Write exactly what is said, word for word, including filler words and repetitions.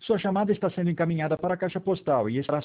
Sua chamada está sendo encaminhada para a caixa postal e estará